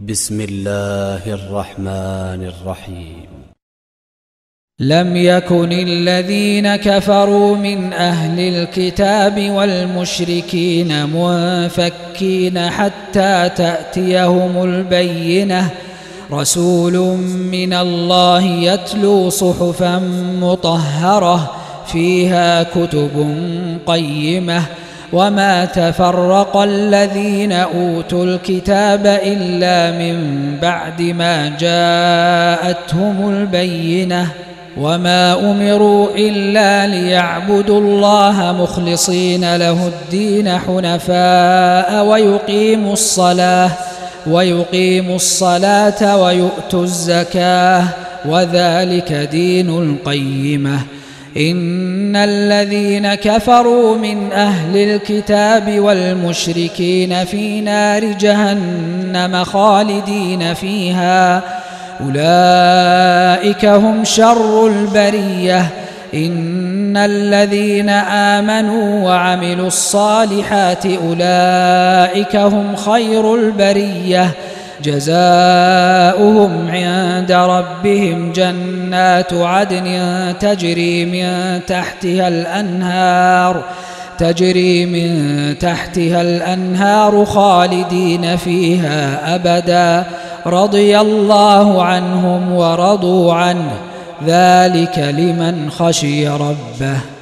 بسم الله الرحمن الرحيم. لم يكن الذين كفروا من أهل الكتاب والمشركين منفكين حتى تأتيهم البينة، رسول من الله يتلو صحفا مطهرة فيها كتب قيمة، وما تفرق الذين أوتوا الكتاب إلا من بعد ما جاءتهم البينة، وما أمروا إلا ليعبدوا الله مخلصين له الدين حنفاء ويقيموا الصلاة ويؤتوا الزكاة، وذلك دين القيمة. إن الذين كفروا من أهل الكتاب والمشركين في نار جهنم خالدين فيها، أولئك هم شر البرية. إن الذين آمنوا وعملوا الصالحات أولئك هم خير البرية، جزاؤهم عند ربهم جنات عدن تجري من تحتها الأنهار خالدين فيها أبدا، رضي الله عنهم ورضوا عنه، ذلك لمن خشي ربه.